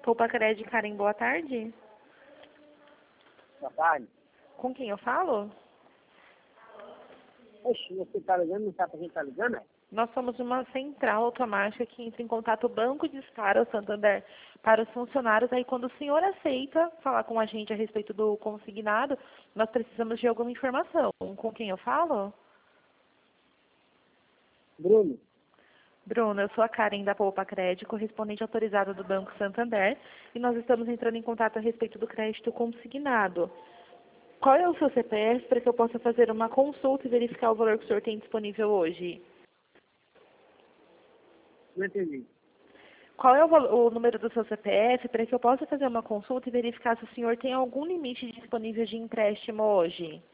Poupa Crédito, Karen, boa tarde. Boa tarde. Com quem eu falo? Oxe, você tá ligando, não sabe pra quem tá ligando, é? Nós somos uma central automática que entra em contato o Banco de Escara, o Santander, para os funcionários. Aí, quando o senhor aceita falar com a gente a respeito do consignado, nós precisamos de alguma informação. Com quem eu falo? Bruno. Bruno, eu sou a Karen da Poupa Crédito, correspondente autorizada do Banco Santander, e nós estamos entrando em contato a respeito do crédito consignado. Qual é o seu CPF para que eu possa fazer uma consulta e verificar o valor que o senhor tem disponível hoje? Não entendi. Qual é o número do seu CPF para que eu possa fazer uma consulta e verificar se o senhor tem algum limite disponível de empréstimo hoje?